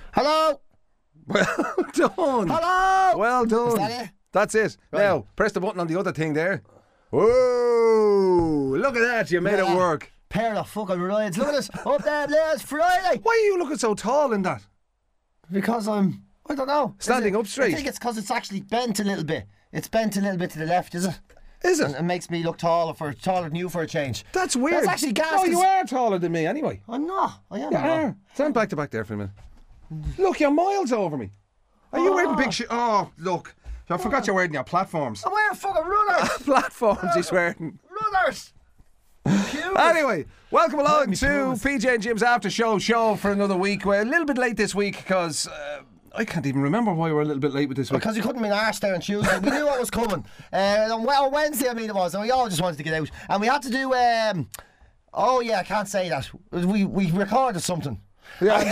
Hello. Well done. Hello. Well done. Is that it? That's it. Right. Now, press the button on the other thing there. Whoa! Look at that. You made it work. Pair of fucking rides. Look at this. Up there, Blaze. Friday. Why are you looking so tall in that? Because I don't know. Standing up straight. I think it's because it's actually bent a little bit. It's bent a little bit to the left, is it? Is it? And it makes me look taller than you for a change. That's weird. That's actually gas. Oh, you are taller than me anyway. I'm not. I am. You are. Stand back to back there for a minute. Look, you're miles over me. Are you wearing big shit? Oh, look. I forgot you're wearing your platforms. I'm wearing fucking runners. Platforms he's wearing. Runners. Anyway, welcome along to pumas. PJ and Jim's after show for another week. We're a little bit late this week because I can't even remember why we're a little bit late with this week. Because we couldn't be arsed there on Tuesday. We knew what was coming. On Wednesday, it was, and we all just wanted to get out. And we had to do. Oh yeah, I can't say that. We recorded something. Yeah.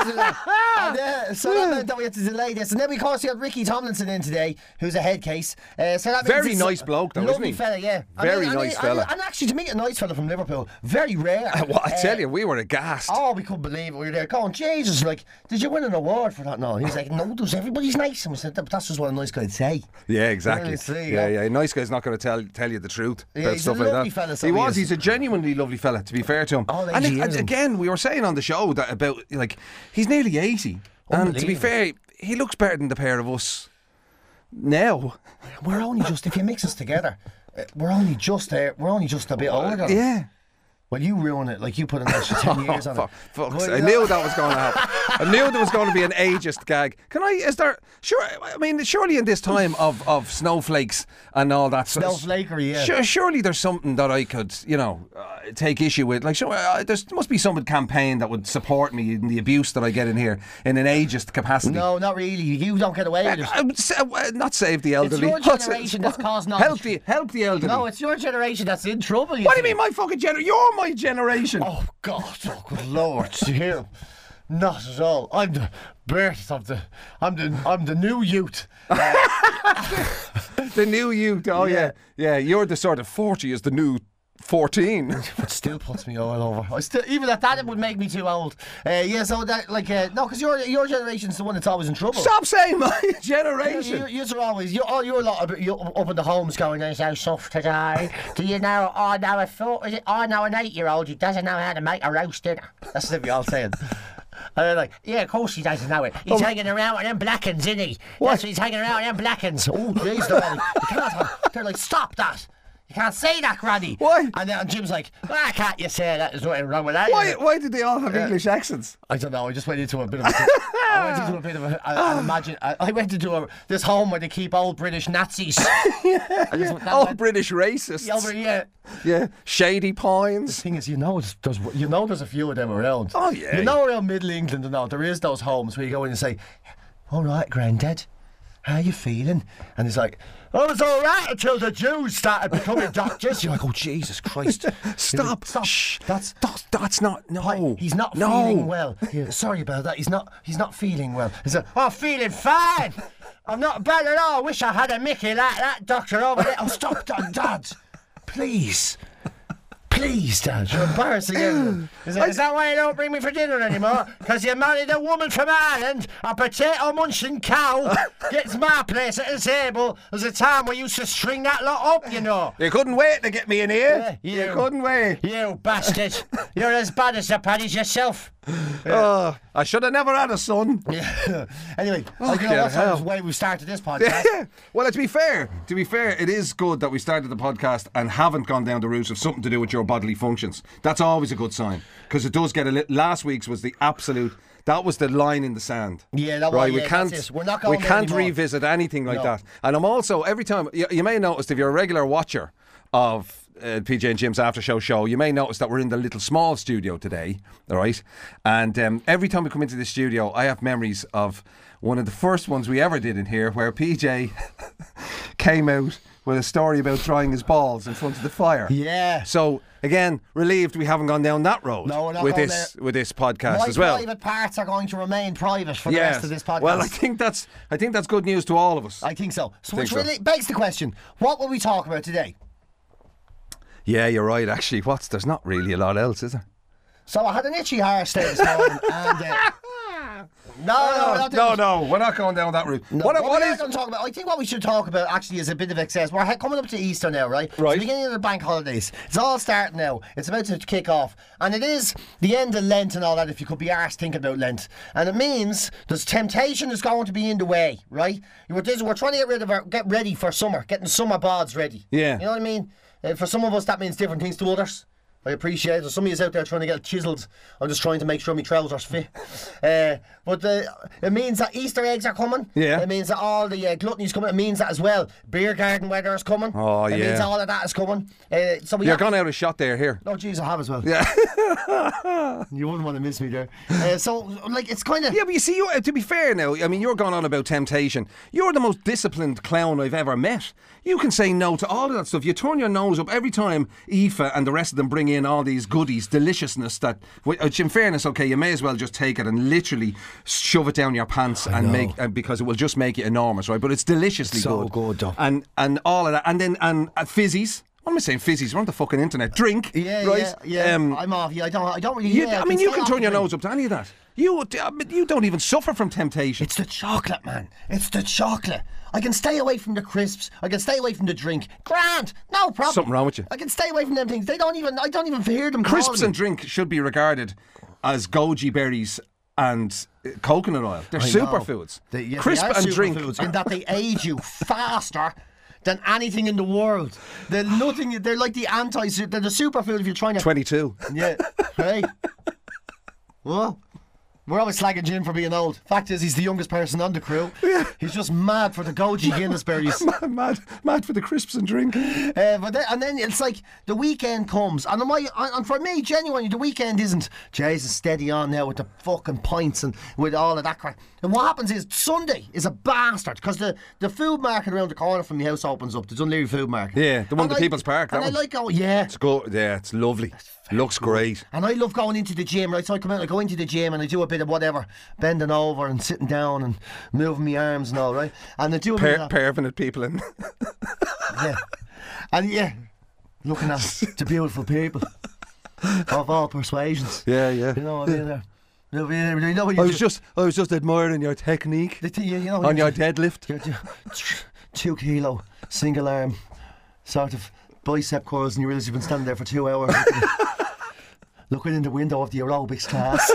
So that meant that we had to delay this. And then we, of course, we had Ricky Tomlinson in today, who's a head case. So that Very means nice bloke, though, isn't lovely he? fella, yeah. Very nice fella. And actually, to meet a nice fella from Liverpool, very rare. Well, I tell you, we were aghast. Oh, we couldn't believe it. We were there going, Jesus, like, did you win an award for that? No. He was like, no, everybody's nice. And we said, that's just what a nice guy'd say. Yeah, exactly. Really see, Yeah. Nice guy's not going to tell you the truth Yeah, about he's stuff a like lovely that. fella, so he he was. is. He's a genuinely lovely fella, to be fair to him. All And these years. again, we were saying on the show that about, like, he's nearly 80. And to be fair, he looks better than the pair of us now. We're only just, if you mix us together, we're only just a bit older than him. Yeah. Well, you ruin it, like you put an extra 10 years on it. Fuck, Well, I knew that was going to happen. I knew there was going to be an ageist gag. Surely in this time of snowflakes and all that Snowflakery, yeah. surely there's something that I could, take issue with. Like, there must be some campaign that would support me in the abuse that I get in here in an ageist capacity. No, not really. You don't get away with it. Not save the It's elderly. your generation that's causing all help the elderly. No, it's your generation that's in trouble. What do you mean, my fucking generation? You're my generation. Oh God! Oh good Lord! Him. Not at all. I'm the birth of the. I'm the new youth. The new youth. Oh yeah. You're the sort of 40 is the new 14. It still puts me all over. Even at that, it would make me too old. So that no, because your generation's the one that's always in trouble. Stop saying my generation. You're always you're a lot of you're up in the homes going, "There's so soft today." Do you know? I know an 8-year-old who doesn't know how to make a roast dinner. That's what we all saying. And they're like, yeah, of course he doesn't know it. He's hanging around with them blackens, isn't he? What? That's what he's hanging around with them blackens. Oh, jeez, they're like, stop that. You can't say that, Granny. Why? And then Jim's like, why can't you say that? There's nothing wrong with that. Why did they all have English accents? I don't know. I just went into a bit of I went into this home where they keep old British Nazis. British racists. Yeah. Shady The Pines. thing is, there's a few of them around. Oh, yeah. Around Middle England and all, there is those homes where you go in and say, all right, Grandad, how you feeling? And he's like, I was all right until the Jews started becoming doctors. You're like, oh, Jesus Christ. Stop. Shh. That's not. No. He's not feeling well. Yeah, sorry about that. He's not feeling well. He's like, I'm feeling fine. I'm not bad at all. I wish I had a Mickey like that doctor over there. Oh, stop, Dad. Please, Dad, you're embarrassing everyone. Is that why you don't bring me for dinner anymore? Because you married a woman from Ireland, a potato munching cow, gets my place at the table. There's a time we used to string that lot up, you know. You couldn't wait to get me in here. Yeah, you couldn't wait. You bastard. You're as bad as the paddies yourself. Oh, I should have never had a son. Yeah. Anyway, hell. that's the way we started this podcast. Yeah. Well, to be fair, it is good that we started the podcast and haven't gone down the route of something to do with your bodily functions. That's always a good sign, because it does get last week's was the absolute. That was the line in the sand. Yeah, that was right. Yeah, we can't. that's it. We're not going We there can't anymore. revisit anything like that. And I'm also every time you may have noticed, if you're a regular watcher of PJ and Jim's after show, you may notice that we're in the little small studio today, all right? And every time we come into the studio, I have memories of one of the first ones we ever did in here, where PJ came out with a story about drying his balls in front of the fire. Yeah. So again, relieved we haven't gone down that road. No, we're not with going this podcast My as well. private parts are going to remain private for the rest of this podcast. Well, I think that's good news to all of us. I think so. So Think which really begs the question: what will we talk about today? Yeah, you're right. Actually, there's not really a lot else, is there? So I had an itchy arse there this morning, and No, we're not going down that route. No, what is going to talk about? I think what we should talk about actually is a bit of excess. We're coming up to Easter now, right? Right. It's the beginning of the bank holidays. It's all starting now. It's about to kick off, and it is the end of Lent and all that. If you could be arsed thinking about Lent, and it means there's temptation is going to be in the way, right? We're trying to get ready for summer, getting summer bods ready. Yeah. You know what I mean? For some of us, that means different things to others. I appreciate it. Some of you out there trying to get chiseled. I'm just trying to make sure my trousers fit. But it means that Easter eggs are coming. Yeah. It means that all the gluttony's coming. It means that as well. Beer garden weather is coming. Oh, It means all of that is coming. So You're gone out of shot there, here. Oh, jeez, I have as well. Yeah. You wouldn't want to miss me there. So, like, it's kind of... Yeah, but you see, to be fair now, I mean, you're going on about temptation. You're the most disciplined clown I've ever met. You can say no to all of that stuff. You turn your nose up every time Aoife and the rest of them bring in all these goodies, deliciousness that, which in fairness, okay, you may as well just take it and literally shove it down your pants and make, because it will just make it enormous, right? But it's deliciously so good though. And all of that. And then fizzies. What am I saying? Fizzies. We're on the fucking internet. Drink. Yeah, right? yeah. I'm off. Yeah, I don't really... I mean, you can turn your nose up to any of that. You don't even suffer from temptation. It's the chocolate, man. It's the chocolate. I can stay away from the crisps. I can stay away from the drink. Grand, no problem. Something wrong with you. I can stay away from them things. I don't even hear them. Crisps and drink should be regarded as goji berries and coconut oil. They're superfoods. Crisp and drink, in that they age you faster than anything in the world. They're nothing. They're like the they're the superfood if you're trying to. 22. Yeah. Hey. Well. We're always slagging Jim for being old. Fact is, he's the youngest person on the crew. Yeah. He's just mad for the goji Guinness berries. mad for the crisps and drink. And then it's like the weekend comes, and for me, genuinely, the weekend isn't Jesus steady on now with the fucking pints and with all of that crap. And what happens is Sunday is a bastard because the food market around the corner from the house opens up. The Dunleary Food Market. Yeah, the one at the People's Park. And I like going. Yeah, it's good. Yeah, it's lovely. Looks great. And I love going into the gym, right? So I come out, I go into the gym and I do a bit of whatever, bending over and sitting down and moving my arms and all, right? And I do a bit of perving at people and yeah. And looking at the beautiful people of all persuasions. Yeah. You know what I mean? You know what I was just admiring your technique on your deadlift. Your 2 kilo single arm sort of bicep curls, and you realise you've been standing there for 2 hours looking in the window of the aerobics class.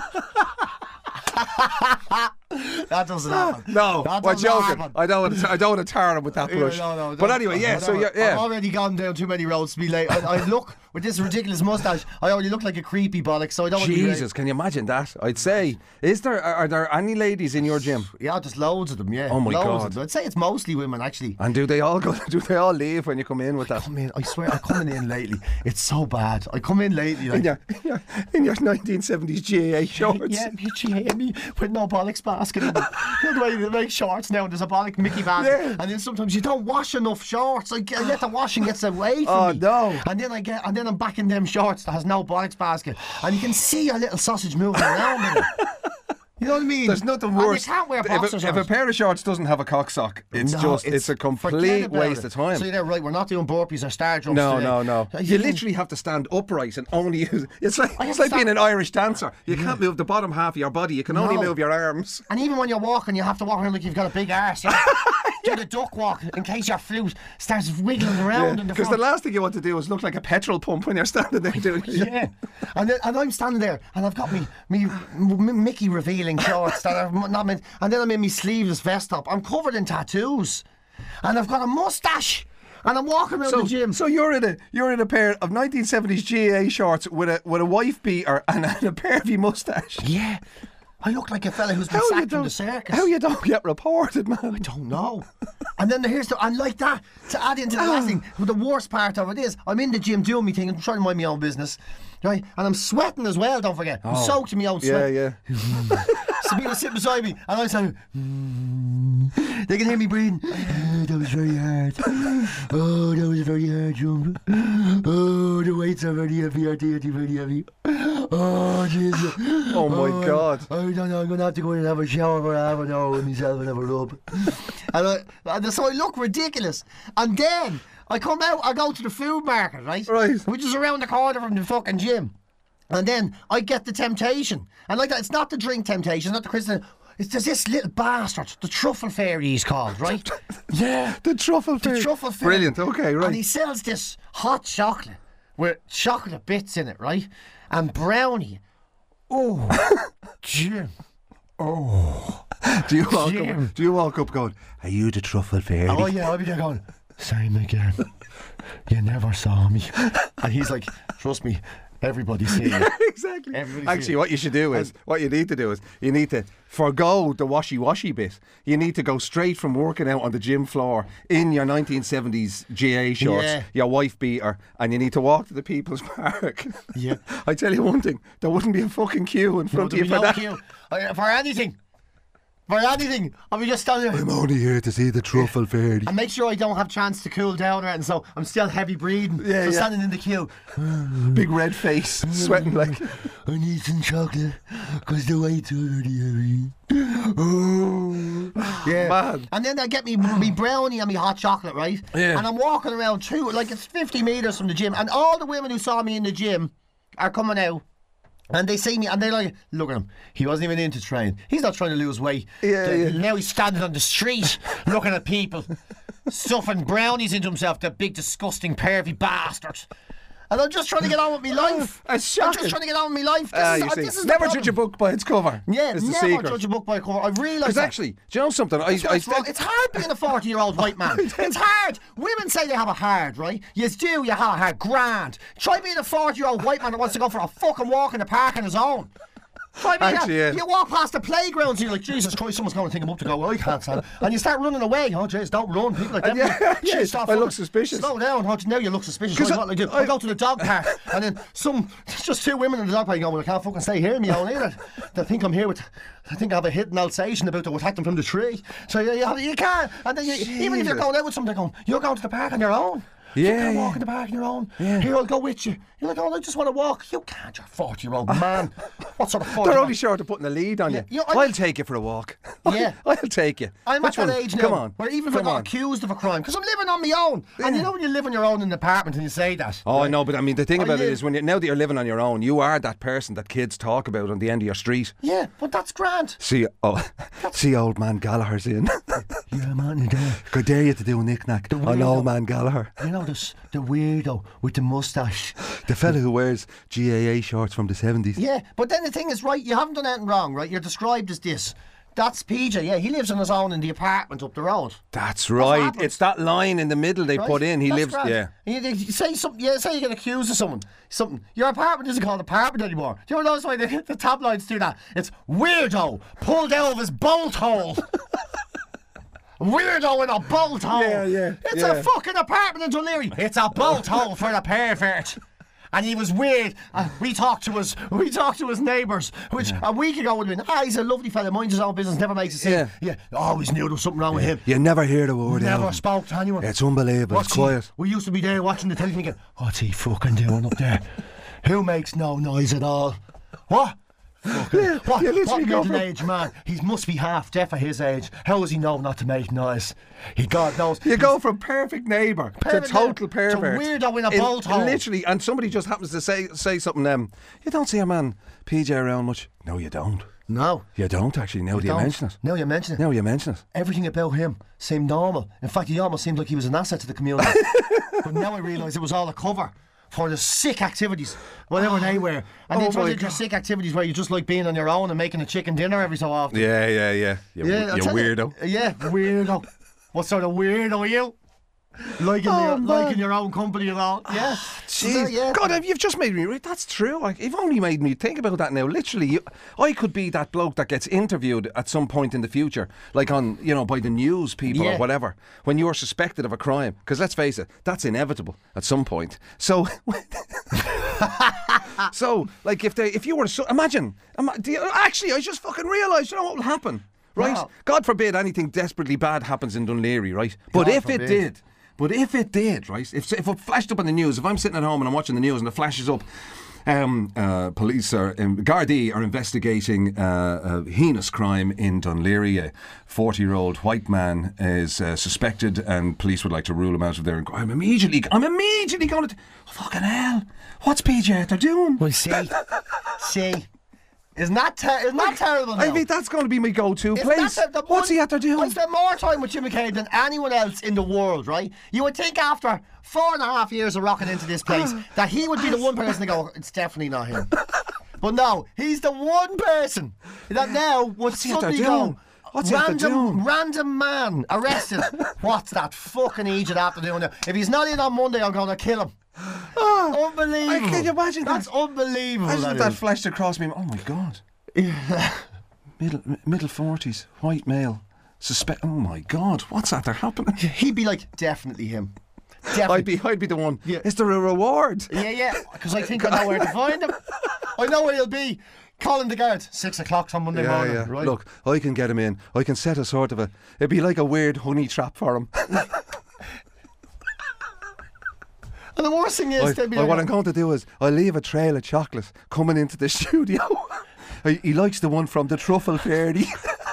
That doesn't happen. No, we're joking. I don't want to tar him with that brush. No, but anyway, yeah. So yeah, I've already gone down too many roads to be late. I look with this ridiculous moustache. I already look like a creepy bollock. So I don't. Jesus, can you imagine that? I'd say, are there any ladies in your gym? Yeah, just loads of them. Yeah. Oh my God. I'd say it's mostly women actually. And do they all go? Do they all leave when you come in with that? I swear, I'm coming in lately. It's so bad. I come in lately like in your 1970s GAA shorts. Yeah, me with no bollocks basket in them. You know the way they make shorts now, and there's a bollock Mickey basket, and then sometimes you don't wash enough shorts. I get the washing gets away from me. No! And then I'm back in them shorts that has no bollocks basket, and you can see a little sausage moving around in it. You know what I mean? There's nothing worse. You can't wear boxers if a pair of shorts doesn't have a cock sock, it's a complete waste of time. So you're right, we're not doing burpees or star jumps today. No. You literally have to stand upright and only use... It's like being an Irish dancer. You can't move the bottom half of your body. You can only move your arms. And even when you're walking, you have to walk around like you've got a big arse. Yeah? Do the duck walk in case your flute starts wiggling around in the front. Because the last thing you want to do is look like a petrol pump when you're standing there doing it. Yeah. And I'm standing there and I've got me Mickey revealing shorts that are not meant, and then I'm in my sleeveless vest up. I'm covered in tattoos and I've got a moustache. And I'm walking around the gym. So you're in a pair of 1970s GAA shorts with a wife beater and a pair of your moustache. Yeah. I look like a fella who's been sacked from the circus. How you don't get reported, man? I don't know. And then and like that, to add into the last thing, the worst part of it is, I'm in the gym doing my thing, I'm trying to mind my own business, right? And I'm sweating as well, don't forget. I'm soaked in my own sweat. Yeah. So people sit beside me, and I say, they can hear me breathing. Oh, that was very hard. Oh, that was very hard, jump. Oh, the weights are very heavy, very heavy. Oh, Jesus. Oh, my God. I don't know, I'm going to have to go in and have a shower for half an hour with myself and have a rub. And so I look ridiculous. And then I come out, I go to the food market, right? Right. Which is around the corner from the fucking gym. And then I get the temptation. And like that, it's not the drink temptation, it's not the Christian. There's this little bastard, the Truffle Fairy he's called, right? Yeah. The Truffle Fairy. The Truffle Fairy. Brilliant, okay, right. And he sells this hot chocolate with chocolate bits in it, right? And brownie. Oh, Jim. Oh. Do you walk up going, are you the Truffle Fairy? Oh yeah, I'll be there going, same again. You never saw me. And he's like, trust me, everybody's seen you. Exactly. Actually, what you should do is, what you need to do is, you need to forgo the washy bit. You need to go straight from working out on the gym floor in your 1970s GA shorts, your wife beater, and you need to walk to the People's Park. Yeah. I tell you one thing, there wouldn't be a fucking queue in front of you for that. Queue. For anything. For anything. I'll be just standing there. I'm only here to see the Truffle Fairy. And make sure I don't have chance to cool down or anything, so I'm still heavy breathing. Yeah, standing in the queue. Big red face, sweating like... I need some chocolate, because the wait's already heavy. Oh. Yeah. Man. And then they get me brownie and me hot chocolate, right? Yeah. And I'm walking around too, like it's 50 metres from the gym, and all the women who saw me in the gym are coming out. And they see me and they're like, look at him. He wasn't even in to train. He's not trying to lose weight. Yeah. Now he's standing on the street looking at people, stuffing brownies into himself, the big disgusting pervy bastard. And I'm just trying to get on with my life. It's shocking. I'm just trying to get on with my life. This is never the judge a book by its cover. Yeah, is the never secret. judge a book by a cover. I've realised Because that. actually, do you know something? It's hard being a 40-year-old white man. It's hard. Women say they have it hard, right? You do, you have it hard. Grand. Try being a 40-year-old white man that wants to go for a fucking walk in the park on his own. Try being Actually, yeah. You walk past the playgrounds and you're like, Jesus Christ, someone's going to think I'm up to go, well, I can't stand it. And you start running away. Oh, jeez, don't run. People like that. Stop. I look suspicious. Slow down. Now you look suspicious. What I do? I go to the dog park and then just two women in the dog park go, well, I can't fucking stay here, me own either. They think I'm here with... I think I have a hidden Alsatian about to attack them from the tree. So you can't. And then even if you're going out with somebody, they're going, you're going to the park on your own. You can't walk in the park on your own. Yeah. Here, I'll go with you. You're like, oh, I just want to walk. You can't. You're a 40-year-old man. What sort of 40? They're only short of putting a lead on you. I'll take you for a walk. Yeah. I'll take you. I'm Which at that one? age now Come on. where even if I got accused of a crime, because I'm living on my own. Yeah. And you know when you live on your own in an apartment and you say that. Oh, right? I know, but I mean, the thing about it is now that you're living on your own, you are that person that kids talk about on the end of your street. Yeah, but that's grand. See old man Gallagher's in. Yeah, man, you're there. Good dare you to do a knick-knack on old man Gallagher. You know, the weirdo with the moustache. The fella who wears GAA shorts from the 70s. Yeah, but then the thing is, right, you haven't done anything wrong, right? You're described as this. That's PJ, yeah. He lives on his own in the apartment up the road. That's right. It's that line in the middle they put in. He lives, grand. yeah. You say something, say you get accused of something. Your apartment isn't called apartment anymore. Do you notice why the tabloids do that? It's weirdo pulled out of his bolt hole. Weirdo in a bolt hole. Yeah. It's a fucking apartment in Dunleary. It's a bolt hole for the pervert. And he was weird. We talked to his neighbours, which a week ago would have been, he's a lovely fella, minds his own business, never makes a scene. Yeah. Always knew there was something wrong with him. You never hear the word. Never spoke to anyone. It's unbelievable. It's quiet. We used to be there watching the telly thinking, what's he fucking doing up there? Who makes no noise at all? What? What middle-aged man? He must be half deaf at his age. How does he know not to make noise? God knows. You go from perfect neighbour to total pervert. To weirdo in a bolt hole. Literally, and somebody just happens to say something. You don't see a man PJ around much. No, you don't. No. You don't actually. Now you mention it. Now you mention it. Everything about him seemed normal. In fact, he almost seemed like he was an asset to the community. But now I realise it was all a cover for the sick activities, whatever they were. And then turns into sick activities where you just like being on your own and making a chicken dinner every so often. Yeah. You weirdo. Weirdo. What sort of weirdo are you? Liking your own company and all. Yeah. Jeez. God, you've just made me read. That's true. You've only made me think about that now. Literally, I could be that bloke that gets interviewed at some point in the future, like on, by the news people or whatever, when you're suspected of a crime. Because let's face it, that's inevitable at some point. So, like, if you were to imagine, actually, I just fucking realised, you know what will happen, right? Wow. God forbid anything desperately bad happens in Dunleary, right? But if it did, right? If it flashed up on the news, if I'm sitting at home and I'm watching the news and it flashes up, Police are Gardaí are investigating a heinous crime in Dunleary. A 40-year-old white man is suspected, and police would like to rule him out of their inquiry. I'm immediately going to. Fucking hell! What's PJ after doing? Well, see. Isn't that terrible now? I mean, that's going to be my go-to place. What's he after doing? I spent more time with Jim McCabe than anyone else in the world, right? You would think after 4.5 years of rocking into this place that he would be the one person to go, it's definitely not him. But no, he's the one person that now would suddenly go, random man arrested. What's that fucking idiot after doing now? If he's not in on Monday, I'm going to kill him. Unbelievable. Can you imagine that? That's unbelievable. Imagine that flashed across me. Oh my God. Middle 40s, white male. Oh my God, what's that there happening? He'd be like, definitely him. Definitely. I'd be the one. Yeah. Is there a reward? Yeah, because I think I know where to find him. I know where he'll be. Calling the guard 6 o'clock on Monday morning. Yeah. Right? Look, I can get him in. I can set a sort of it'd be like a weird honey trap for him. And the worst thing is, what I'm going to do is I'll leave a trail of chocolate coming into the studio. He likes the one from the Truffle Fairy.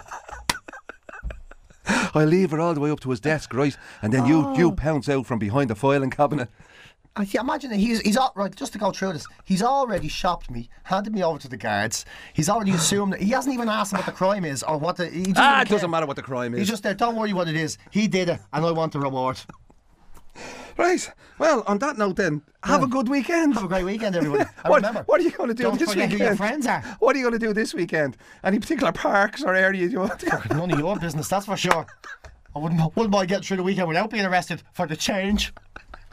I'll leave it all the way up to his desk, right? And then you pounce out from behind the filing cabinet. Imagine he's right. Just to go through this, he's already shopped me, handed me over to the guards. He's already assumed that he hasn't even asked him what the crime is or what the. It doesn't matter what the crime is. He's just there. Don't worry what it is. He did it, and I want the reward. Right. Well, on that note, then, have a good weekend. Have a great weekend, everybody. Remember, what are you going to do this weekend? Who your friends are. What are you going to do this weekend? Any particular parks or areas you want to go? None of your business, that's for sure. I wouldn't mind getting through the weekend without being arrested for the change.